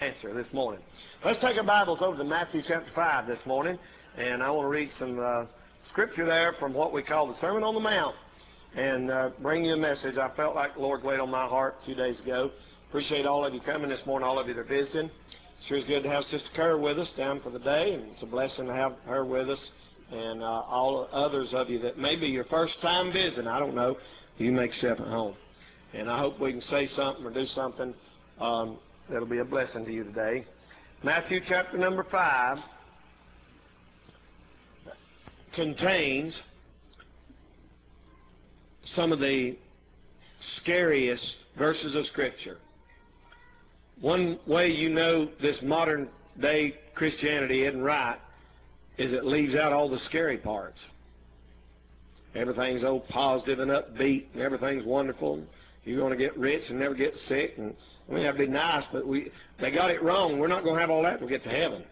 answer this morning. Let's take our Bibles over to Matthew chapter 5 this morning, and I want to read some scripture there from what we call the Sermon on the Mount, and bring you a message I felt like the Lord laid on my heart a few days ago. Appreciate all of you coming this morning, all of you that are visiting. Sure is good to have Sister Kerr with us down for the day, and it's a blessing to have her with us, and all others of you that may be your first time visiting. I don't know. You make yourself at home. And I hope we can say something or do something that'll be a blessing to you today. Matthew chapter number 5 contains some of the scariest verses of Scripture. One way you know this modern day Christianity isn't right is it leaves out all the scary parts. Everything's all positive and upbeat, and everything's wonderful. You're going to get rich and never get sick, and I mean, that'd be nice, but they got it wrong. We're not going to have all that when we get to heaven.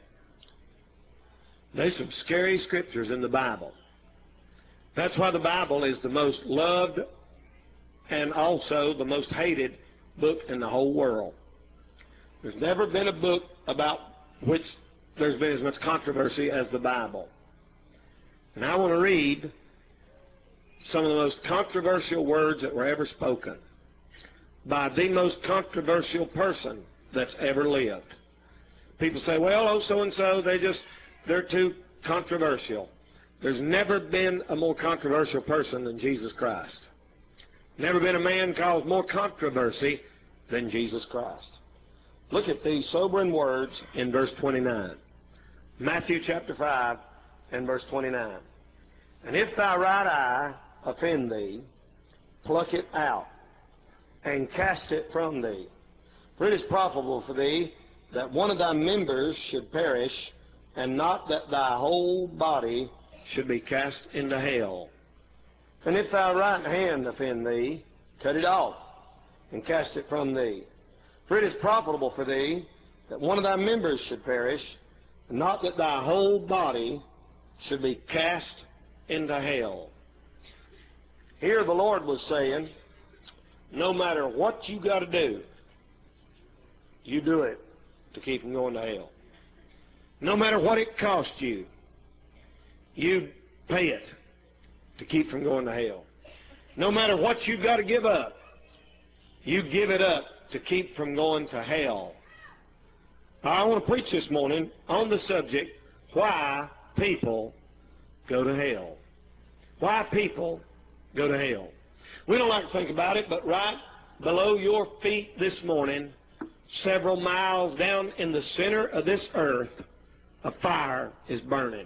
There's some scary scriptures in the Bible. That's why the Bible is the most loved and also the most hated book in the whole world. There's never been a book about which there's been as much controversy as the Bible. And I want to read some of the most controversial words that were ever spoken by the most controversial person that's ever lived. People say, well, oh, so-and-so, they're too controversial. There's never been a more controversial person than Jesus Christ. Never been a man caused more controversy than Jesus Christ. Look at these sobering words in verse 29. Matthew chapter 5 and verse 29. And if thy right eye offend thee, pluck it out, and cast it from thee. For it is profitable for thee that one of thy members should perish, and not that thy whole body should be cast into hell. And if thy right hand offend thee, cut it off, and cast it from thee. For it is profitable for thee that one of thy members should perish, and not that thy whole body should be cast into hell. Here the Lord was saying, no matter what you got to do, you do it to keep from going to hell. No matter what it costs you, you pay it to keep from going to hell. No matter what you've got to give up, you give it up to keep from going to hell. I want to preach this morning on the subject, why people go to hell. Why people go to hell. We don't like to think about it, but right below your feet this morning, several miles down in the center of this earth, a fire is burning.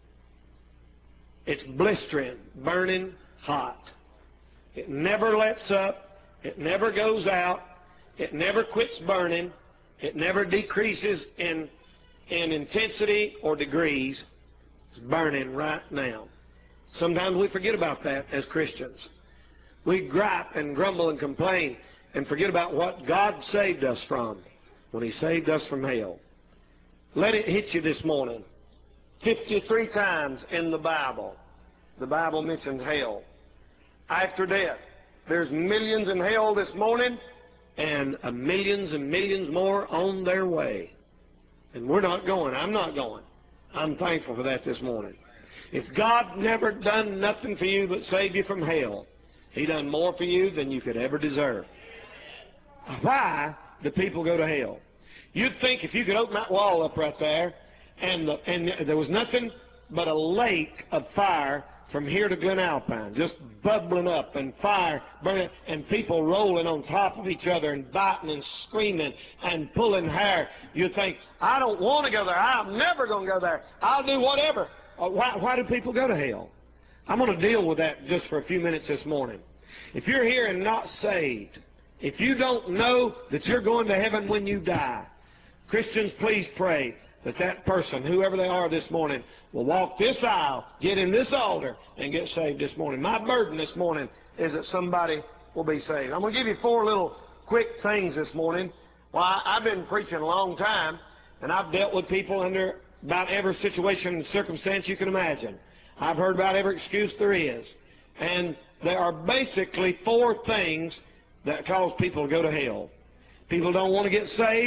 It's blistering, burning hot. It never lets up. It never goes out. It never quits burning. It never decreases in intensity or degrees. It's burning right now. Sometimes we forget about that as Christians. We gripe and grumble and complain and forget about what God saved us from when He saved us from hell. Let it hit you this morning. 53 times in the Bible mentions hell. After death, there's millions in hell this morning, and millions and millions more on their way. And we're not going. I'm not going. I'm thankful for that this morning. If God never done nothing for you but saved you from hell, He done more for you than you could ever deserve. Why do people go to hell? You'd think if you could open that wall up right there, and there was nothing but a lake of fire from here to Glen Alpine, just bubbling up and fire burning and people rolling on top of each other and biting and screaming and pulling hair. You'd think, I don't want to go there. I'm never going to go there. I'll do whatever. Why do people go to hell? I'm going to deal with that just for a few minutes this morning. If you're here and not saved, if you don't know that you're going to heaven when you die, Christians, please pray that that person, whoever they are this morning, will walk this aisle, get in this altar, and get saved this morning. My burden this morning is that somebody will be saved. I'm going to give you 4 little quick things this morning. Well, I've been preaching a long time, and I've dealt with people under about every situation and circumstance you can imagine. I've heard about every excuse there is. And there are basically 4 things that cause people to go to hell. People don't want to get saved.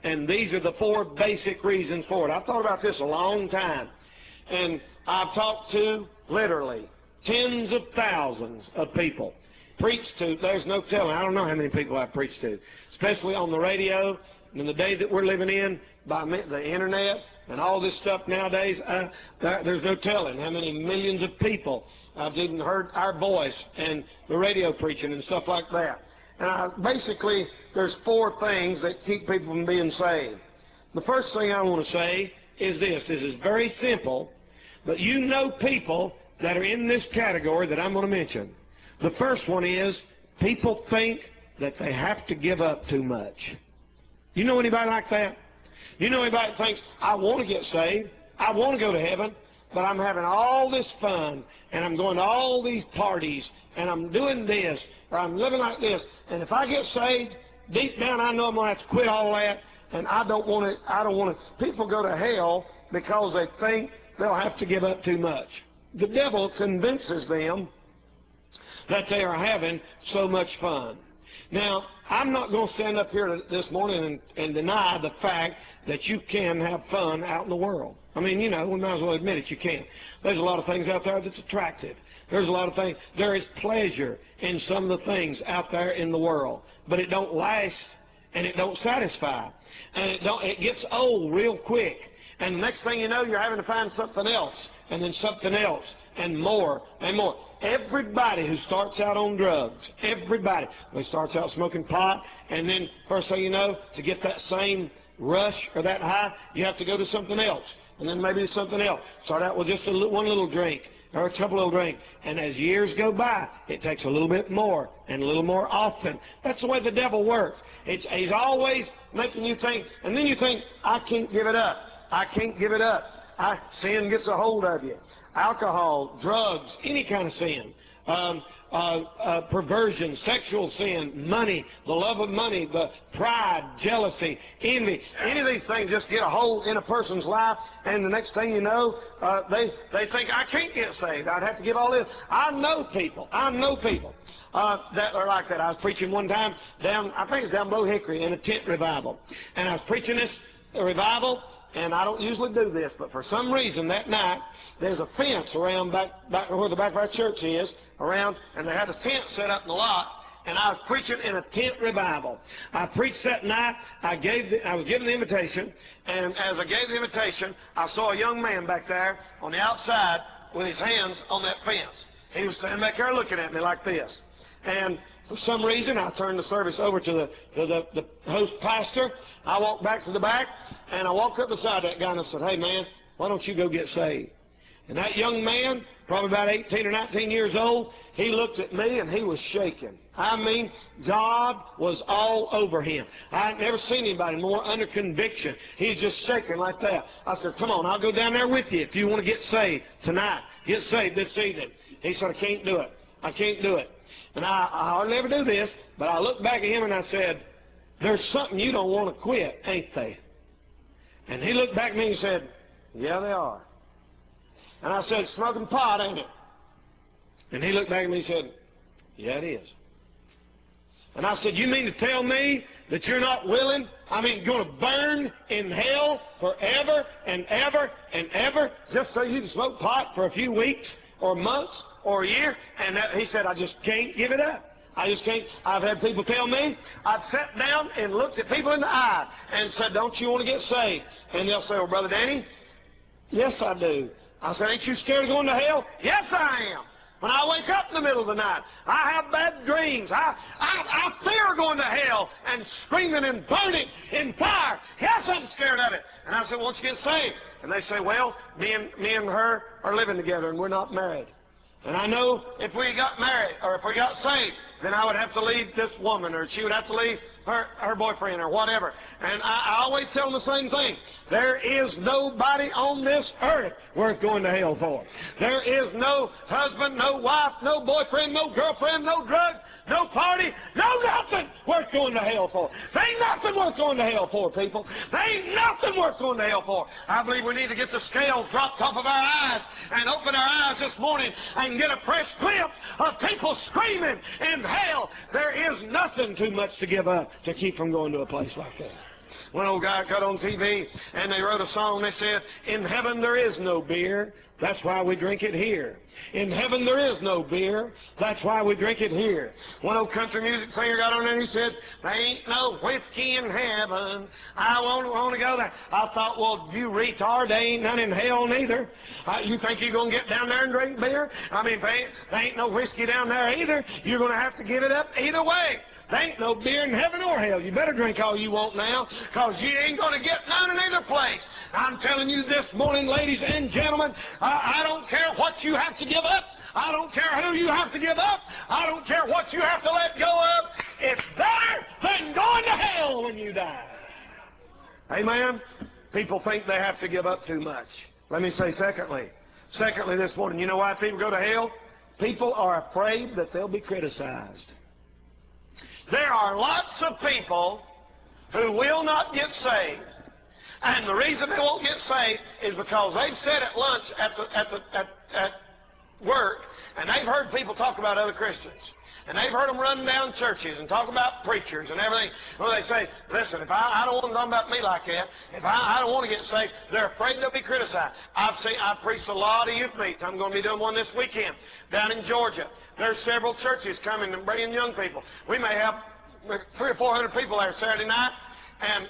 And these are the 4 basic reasons for it. I've thought about this a long time. And I've talked to, literally, tens of thousands of people. Preached to, there's no telling. I don't know how many people I've preached to. Especially on the radio, in the day that we're living in, by the internet, and all this stuff nowadays. There's no telling how many millions of people I've even heard our voice and the radio preaching and stuff like that. And basically, there's 4 things that keep people from being saved. The first thing I want to say is this. This is very simple, but you know people that are in this category that I'm going to mention. The first one is people think that they have to give up too much. You know anybody like that? You know anybody that thinks, I want to get saved, I want to go to heaven, but I'm having all this fun, and I'm going to all these parties, and I'm doing this, or I'm living like this, and if I get saved, deep down I know I'm going to have to quit all that, and I don't want to. People go to hell because they think they'll have to give up too much. The devil convinces them that they are having so much fun. Now, I'm not going to stand up here this morning and deny the fact that you can have fun out in the world. I mean, you know, we might as well admit it, you can. There's a lot of things out there that's attractive. There's a lot of things. There is pleasure in some of the things out there in the world, but it don't last and it don't satisfy, and it gets old real quick. And the next thing you know, you're having to find something else, and then something else, and more and more. Everybody who starts out on drugs, everybody, who starts out smoking pot, and then first thing you know, to get that same rush or that high, you have to go to something else, and then maybe something else. Start out with just one little drink or a couple little drinks, and as years go by, it takes a little bit more and a little more often. That's the way the devil works. He's always making you think, and then you think, I can't give it up. I can't give it up. Sin gets a hold of you. Alcohol, drugs, any kind of sin, perversion, sexual sin, money, the love of money, the pride, jealousy, envy, any of these things just get a hold in a person's life, and the next thing you know, they think, I can't get saved. I'd have to give all this. I know people that are like that. I was preaching one time I think it's down below Hickory in a tent revival, and I was preaching this revival, and I don't usually do this, but for some reason that night, there's a fence around back where the back of our church is, around, and they had a tent set up in the lot, and I was preaching in a tent revival. I preached that night. I was given the invitation, and as I gave the invitation, I saw a young man back there on the outside with his hands on that fence. He was standing back there looking at me like this, and for some reason, I turned the service over to the host pastor. I walked back to the back, and I walked up beside that guy, and I said, hey, man, why don't you go get saved? And that young man, probably about 18 or 19 years old, he looked at me, and he was shaking. I mean, God was all over him. I had never seen anybody more under conviction. He's just shaking like that. I said, come on, I'll go down there with you if you want to get saved tonight. Get saved this evening. He said, I can't do it. I can't do it. And I hardly ever do this, but I looked back at him and I said, there's something you don't want to quit, ain't they? And he looked back at me and said, yeah, they are. And I said, smoking pot, ain't it? And he looked back at me and said, yeah, it is. And I said, you mean to tell me that you're not willing, going to burn in hell forever and ever and ever just so you can smoke pot for a few weeks or months or a year? And he said, I just can't give it up. I just can't. I've had people tell me, I've sat down and looked at people in the eye and said, don't you want to get saved? And they'll say, well, Brother Danny, yes, I do. I said, ain't you scared of going to hell? Yes, I am. When I wake up in the middle of the night, I have bad dreams. I fear going to hell and screaming and burning in fire. Yes, I'm scared of it. And I said, won't you get saved? And they say, well, me and her are living together and we're not married. And I know if we got married or if we got saved, then I would have to leave this woman, or she would have to leave her boyfriend or whatever. And I always tell them the same thing. There is nobody on this earth worth going to hell for. There is no husband, no wife, no boyfriend, no girlfriend, no drug, no party, no nothing worth going to hell for. There ain't nothing worth going to hell for, people. There ain't nothing worth going to hell for. I believe we need to get the scales dropped off of our eyes and open our eyes this morning and get a fresh glimpse of people screaming in hell. There is nothing too much to give up to keep from going to a place like that. One old guy got on TV, and they wrote a song. They said, "In heaven there is no beer. That's why we drink it here. In heaven there is no beer. That's why we drink it here." One old country music singer got on there and he said, "There ain't no whiskey in heaven. I want to go there." I thought, well, you retard, there ain't none in hell neither. You think you're going to get down there and drink beer? I mean, there ain't no whiskey down there either. You're going to have to give it up either way. There ain't no beer in heaven or hell. You better drink all you want now, because you ain't going to get none in either place. I'm telling you this morning, ladies and gentlemen, I don't care what you have to give up. I don't care who you have to give up. I don't care what you have to let go of. It's better than going to hell when you die. Amen? People think they have to give up too much. Let me say secondly this morning, you know why people go to hell? People are afraid that they'll be criticized. There are lots of people who will not get saved. And the reason they won't get saved is because they've sat at lunch at work, and they've heard people talk about other Christians. And they've heard them run down churches and talk about preachers and everything. Well, they say, listen, if I don't want to talk about me like that, if I don't want to get saved, they're afraid they'll be criticized. I've preached a lot of youth meets. I'm going to be doing one this weekend down in Georgia. There's several churches coming and bringing young people. We may have 300 or 400 people there Saturday night, and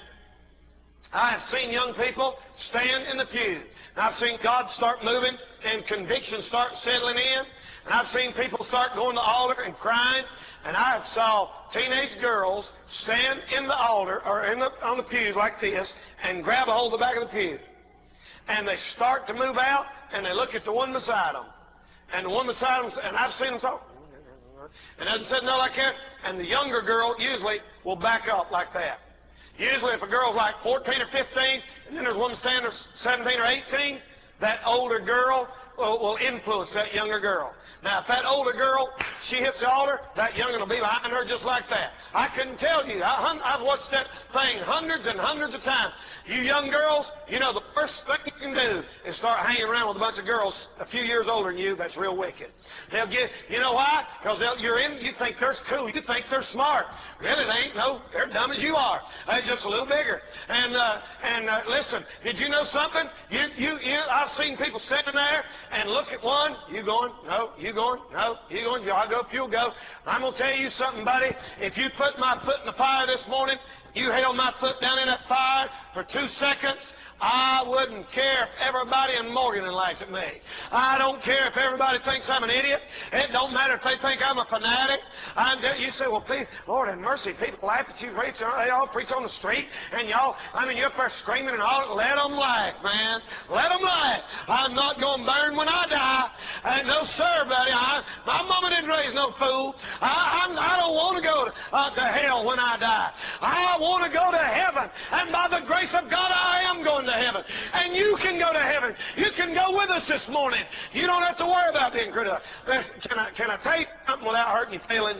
I have seen young people stand in the pew. And I've seen God start moving and conviction start settling in. And I've seen people start going to the altar and crying. And I have saw teenage girls stand in the altar or on the pews like this and grab a hold of the back of the pew. And they start to move out, and they look at the one beside them. And the one beside them, and I've seen them talk. And they said no like that. And the younger girl usually will back up like that. Usually if a girl's like 14 or 15, and then there's one standing 17 or 18, that older girl will influence that younger girl. Now, if that older girl, she hits the altar, that younger will be behind her just like that. I couldn't tell you. I've watched that thing hundreds and hundreds of times. You young girls, you know, the first thing you can do is start hanging around with a bunch of girls a few years older than you. That's real wicked. They'll get, you know why? Because you think they're cool. You think they're smart. Really, they ain't. No, they're dumb as you are. They're just a little bigger. And listen, did you know something? I've seen people standing there and look at one. You going? No. You going? No. You going? I'll go if you'll go. I'm going to tell you something, buddy. If you put my foot in the fire this morning, you held my foot down in that fire for 2 seconds, I wouldn't care if everybody in Morgan laughs at me. I don't care if everybody thinks I'm an idiot. It don't matter if they think I'm a fanatic. You say, well, please, Lord have mercy, people laugh at you. They all preach on the street, and y'all, you're up there screaming and all. Let them laugh, man. Let them laugh. I'm not going to burn when I die. No, sir, buddy. My mama didn't raise no fool. I don't want to go to hell when I die. I want to go to heaven, and by the grace of God, I am going to heaven. And you can go to heaven. You can go with us this morning. You don't have to worry about being criticized. Can I tell you something without hurting your feelings?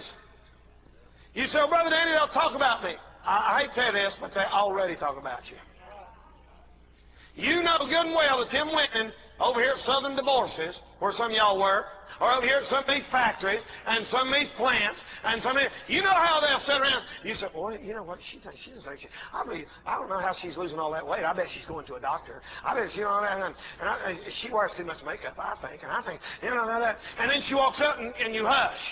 You say, well, Brother Danny, they'll talk about me. I hate to say this, but they already talk about you. You know good and well that them women over here at Southern Divorces, where some of y'all work, or over here at some of these factories, and some of these plants, and some of these, you know how they'll sit around. You say, well, you know what, she thinks she doesn't think she, I don't know how she's losing all that weight. I bet she's going to a doctor. I bet she, you know, and she wears too much makeup, I think, and I think, you know, that. And then she walks up and you hush.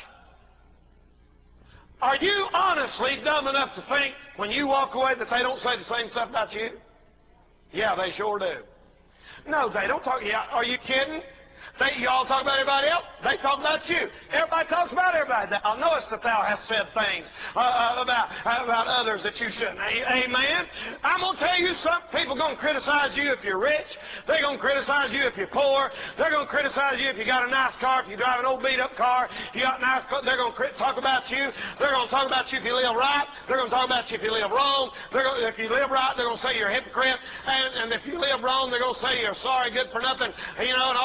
Are you honestly dumb enough to think when you walk away that they don't say the same stuff about you? Yeah, they sure do. No, they don't talk. Yeah, are you kidding? Y'all talk about everybody else. They talk about you. Everybody talks about everybody. Thou knowest that thou hast said things about others that you shouldn't. Amen? I'm going to tell you something. People are going to criticize you if you're rich. They're going to criticize you if you're poor. They're going to criticize you if you got a nice car, if you drive an old beat-up car. If you got a nice car, they're going to talk about you. They're going to talk about you if you live right. They're going to talk about you if you live wrong. If you live right, they're going to say you're a hypocrite. And if you live wrong, they're going to say you're sorry, good for nothing, you know, and all of that.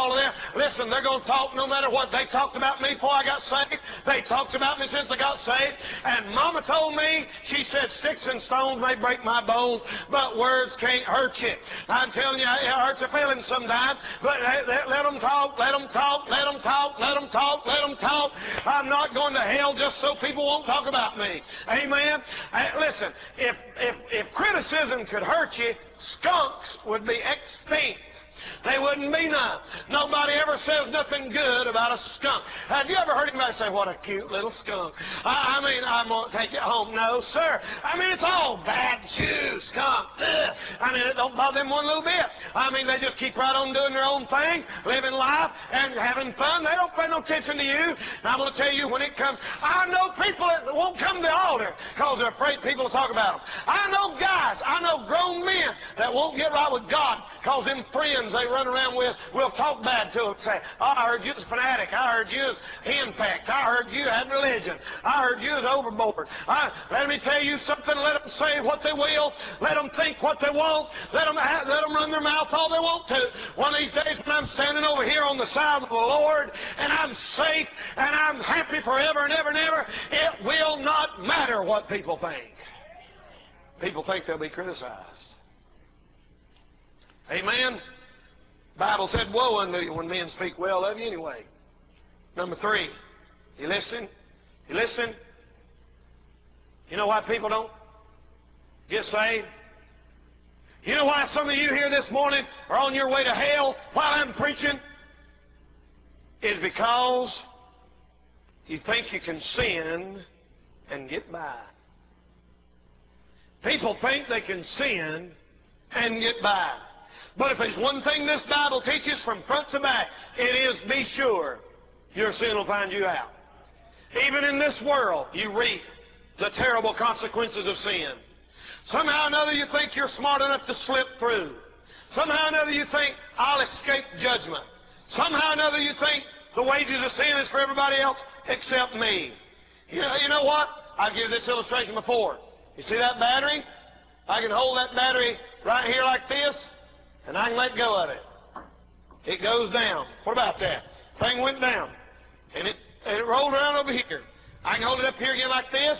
Listen, they're going to talk no matter what. They talked about me before I got saved. They talked about me since I got saved. And Mama told me, she said, sticks and stones may break my bones, but words can't hurt you. I'm telling you, it hurts your feelings sometimes, but let them talk, let them talk, let them talk, let them talk, let them talk. I'm not going to hell just so people won't talk about me. Amen? Listen, if criticism could hurt you, skunks would be extinct. They wouldn't be none. Nobody ever says nothing good about a skunk. Have you ever heard anybody say, what a cute little skunk? I mean, I'm going to take it home. No, sir. I mean, it's all bad chew, skunk. Ugh. I mean, it don't bother them one little bit. I mean, they just keep right on doing their own thing, living life and having fun. They don't pay no attention to you. And I'm going to tell you, when it comes, I know people that won't come to the altar because they're afraid people will talk about them. I know guys, I know grown men that won't get right with God because them friends they run around with will talk bad to them. Say, oh, I heard you was a fanatic. I heard you was henpecked. I heard you had religion. I heard you was overboard. Let me tell you something. Let them say what they will. Let them think what they want. Let them run their mouth all they want to. One of these days when I'm standing over here on the side of the Lord and I'm safe and I'm happy forever and ever and ever, it will not matter what people think. People think they'll be criticized. Amen? Bible said, woe unto you when men speak well of you anyway. Number 3, you listen? You listen? You know why people don't get saved? You know why some of you here this morning are on your way to hell while I'm preaching? It's because you think you can sin and get by. People think they can sin and get by. But if there's one thing this Bible teaches from front to back, it is be sure your sin will find you out. Even in this world, you reap the terrible consequences of sin. Somehow or another you think you're smart enough to slip through. Somehow or another you think, I'll escape judgment. Somehow or another you think the wages of sin is for everybody else except me. You know what? I've given this illustration before. You see that battery? I can hold that battery right here like this, and I can let go of it. It goes down. What about that? Thing went down, and it rolled around over here. I can hold it up here again like this,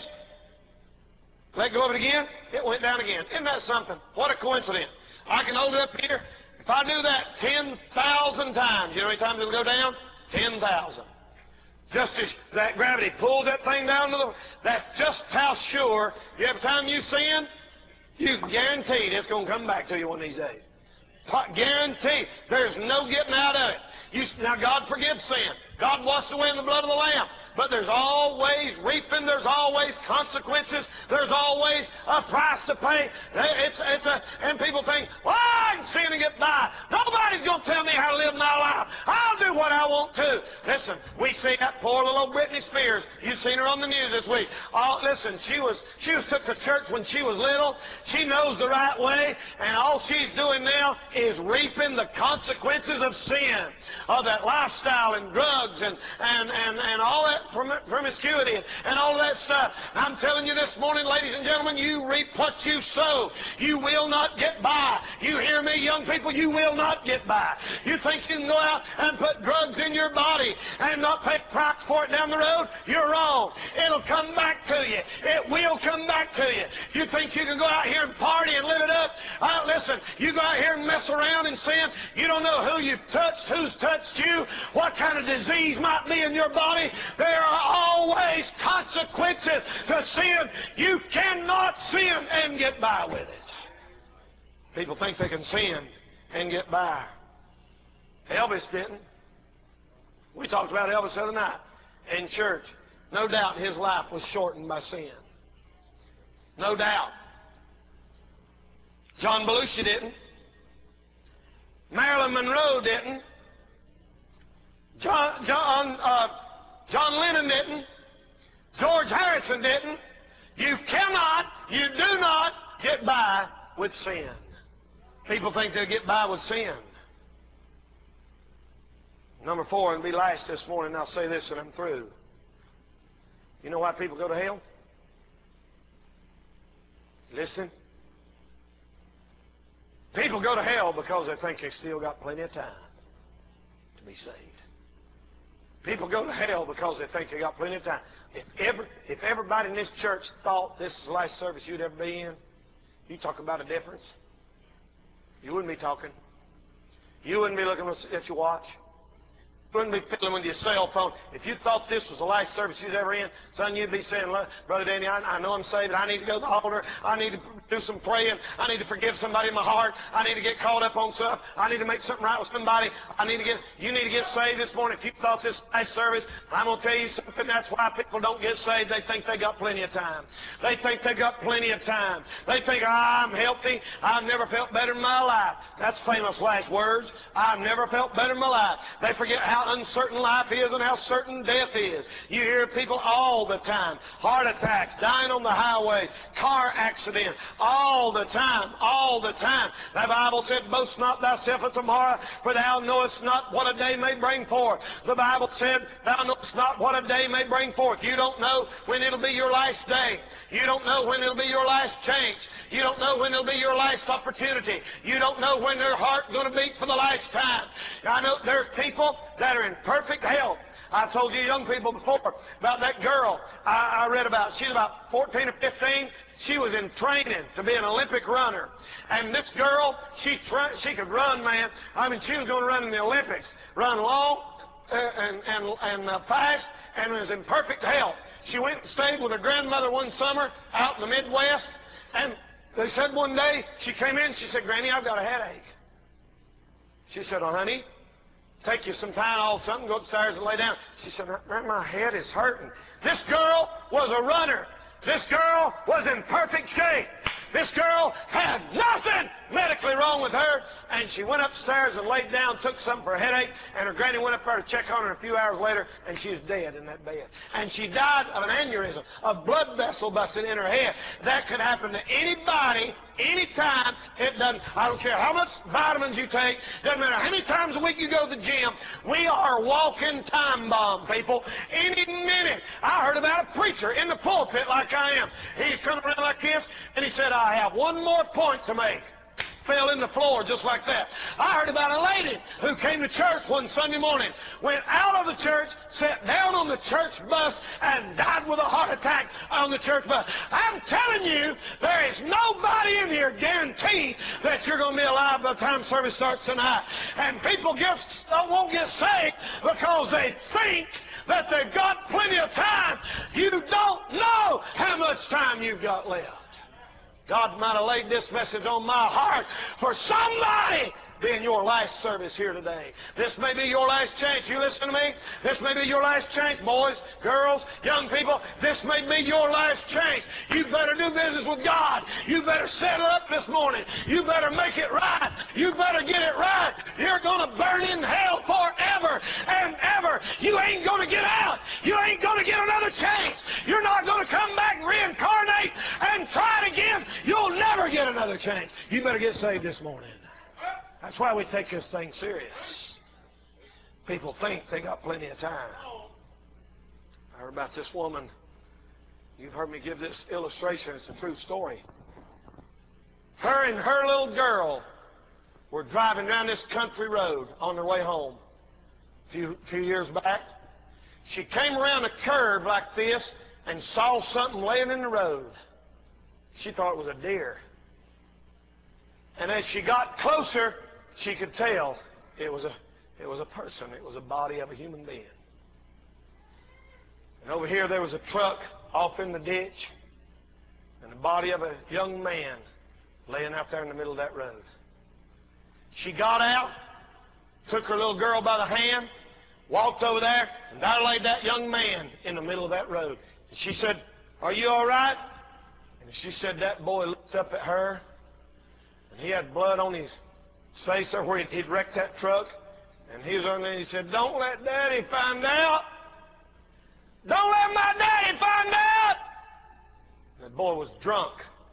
let go of it again, it went down again. Isn't that something? What a coincidence. I can hold it up here. If I do that 10,000 times, you know how many times it'll go down? 10,000. Just as that gravity pulls that thing down to that's just how sure, every time you sin, you guaranteed it's going to come back to you one of these days. Guaranteed. There's no getting out of it. Now, God forgives sin. God washed away in the blood of the Lamb. But there's always reaping. There's always consequences. There's always a price to pay. And people think, well, I can sin and get by. Nobody's going to tell me how to live my life. I'll do what I want to. Listen, we see that poor little Britney Spears. You've seen her on the news this week. Oh, listen, she was took to church when she was little. She knows the right way, and all she's doing now is reaping the consequences of sin, of that lifestyle and drugs and all that promiscuity and all that stuff. I'm telling you this morning, ladies and gentlemen, you reap what you sow. You will not get by. You hear me, young people? You will not get by. You think you can go out and put drugs in your body and not pay price for it down the road? You're wrong. It'll come back to you. It will come back to you. You think you can go out here and party and live it up? Listen, you go out here and mess around and sin. You don't know who you've touched, who's touched you, what kind of disease might be in your body. There are always consequences to sin. You cannot sin and get by with it. People think they can sin and get by. Elvis didn't. We talked about Elvis the other night in church. No doubt his life was shortened by sin. No doubt. John Belushi didn't. Marilyn Monroe didn't. John Lennon didn't. George Harrison didn't. You do not get by with sin. People think they'll get by with sin. Number 4, and be last this morning, I'll say this and I'm through. You know why people go to hell? Listen. People go to hell because they think they still got plenty of time to be saved. People go to hell because they think they got plenty of time. If everybody in this church thought this is the last service you'd ever be in, you talk about a difference. You wouldn't be talking. You wouldn't be looking at your watch. You wouldn't be fiddling with your cell phone. If you thought this was the last service you was ever in, son, you'd be saying, Brother Danny, I know I'm saved. I need to go to the altar. I need to do some praying. I need to forgive somebody in my heart. I need to get caught up on stuff. I need to make something right with somebody. You need to get saved this morning. If you thought this was the last service, I'm going to tell you something. That's why people don't get saved. They think they got plenty of time. They think they got plenty of time. They think, I'm healthy. I've never felt better in my life. That's famous last words. I've never felt better in my life. They forget how uncertain life is and how certain death is. You hear people all the time. Heart attacks, dying on the highway, car accident, all the time, all the time. The Bible said, boast not thyself of tomorrow, for thou knowest not what a day may bring forth. The Bible said, thou knowest not what a day may bring forth. You don't know when it'll be your last day. You don't know when it'll be your last chance. You don't know when it'll be your last opportunity. You don't know when their heart's going to beat for the last time. I know there's people that are in perfect health. I told you young people before about that girl I read about. She's about 14 or 15. She was in training to be an Olympic runner. And this girl, she could run, man. I mean, she was going to run in the Olympics. Run long and fast, and was in perfect health. She went and stayed with her grandmother one summer out in the Midwest. And they said one day, she came in, she said, Granny, I've got a headache. She said, oh, honey, take you some Tylenol or something, go upstairs and lay down. She said, my head is hurting. This girl was a runner. This girl was in perfect shape. This girl had nothing medically wrong with her, and she went upstairs and laid down, took something for a headache, and her granny went up there to check on her a few hours later, and she was dead in that bed. And she died of an aneurysm, a blood vessel busted in her head. That could happen to anybody, anytime. It doesn't, I don't care how much vitamins you take, doesn't matter how many times a week you go to the gym. We are a walking time bomb, people. Any minute. I heard about a preacher in the pulpit like I am. He's coming around like this, and he said, I have one more point to make. Fell in the floor just like that. I heard about a lady who came to church one Sunday morning, went out of the church, sat down on the church bus, and died with a heart attack on the church bus. I'm telling you, there is nobody in here guaranteed that you're going to be alive by the time service starts tonight. And people won't get saved because they think that they've got plenty of time. You don't know how much time you've got left. God might have laid this message on my heart for somebody being your last service here today. This may be your last chance. You listen to me? This may be your last chance, boys, girls, young people. This may be your last chance. You better do business with God. You better set it up this morning. You better make it right. You better get it right. You're going to burn in hell forever and ever. You ain't going to get out. You ain't going to get another chance. You're not going to come back and reincarnate and try it again. You'll never get another chance. You better get saved this morning. That's why we take this thing serious. People think they got plenty of time. I heard about this woman. You've heard me give this illustration. It's a true story. Her and her little girl were driving down this country road on their way home a few years back. She came around a curve like this and saw something laying in the road. She thought it was a deer. And as she got closer, she could tell it was a person. It was a body of a human being. And over here there was a truck off in the ditch and the body of a young man laying out there in the middle of that road. She got out, took her little girl by the hand, walked over there, and there laid that young man in the middle of that road. And she said, "Are you all right?" And she said that boy looked up at her, and he had blood on his face there where he'd wrecked that truck. And he was on there, and he said, "Don't let Daddy find out. Don't let my daddy find out." That boy was drunk.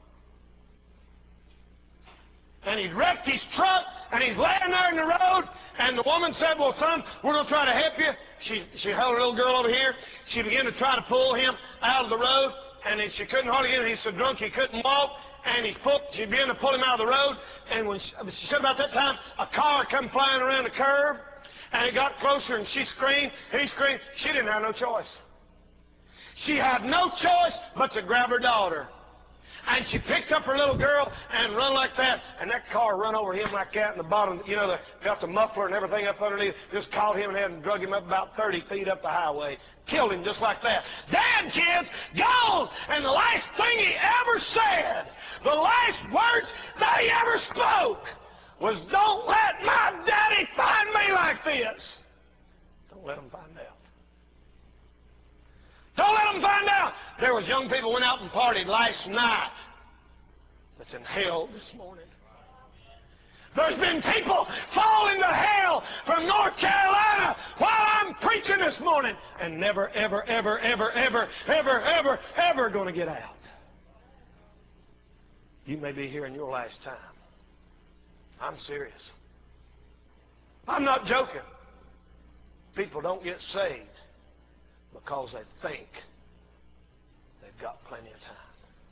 And he'd wrecked his truck, and he's laying there in the road, and the woman said, "Well, son, we're going to try to help you." She held her little girl over here. She began to try to pull him out of the road, and she couldn't hardly get him. He's so drunk he couldn't walk, and she began to pull him out of the road, and when she said about that time, a car come flying around the curve, And it got closer, and she screamed, he screamed. She didn't have no choice. She had no choice but to grab her daughter. And she picked up her little girl and run like that, and that car run over him like that in the bottom. You know, got the muffler and everything up underneath. Just caught him and drug him up about 30 feet up the highway. Killed him just like that. Dad, kids, gone! And the last thing he ever said, the last words that he ever spoke was, don't let my daddy find me like this. Don't let him find out. Don't let them find out. There was young people went out and partied last night that's in hell this morning. There's been people fall into hell from North Carolina while I'm preaching this morning and never, ever, ever, ever, ever, ever, ever, ever going to get out. You may be here in your last time. I'm serious. I'm not joking. People don't get saved because they think they've got plenty of time.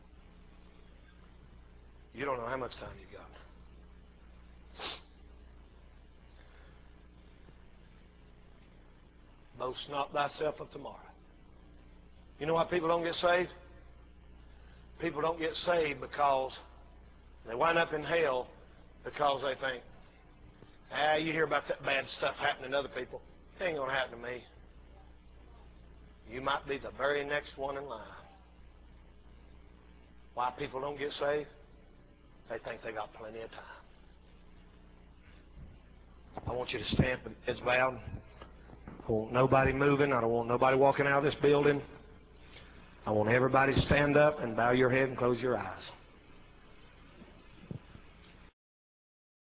You don't know how much time you've got. Boast not thyself of tomorrow. You know why people don't get saved? People don't get saved because they wind up in hell because they think, you hear about that bad stuff happening to other people. It ain't going to happen to me. You might be the very next one in line. Why people don't get saved? They think they got plenty of time. I want you to stand with heads bowed. I want nobody moving. I don't want nobody walking out of this building. I want everybody to stand up and bow your head and close your eyes.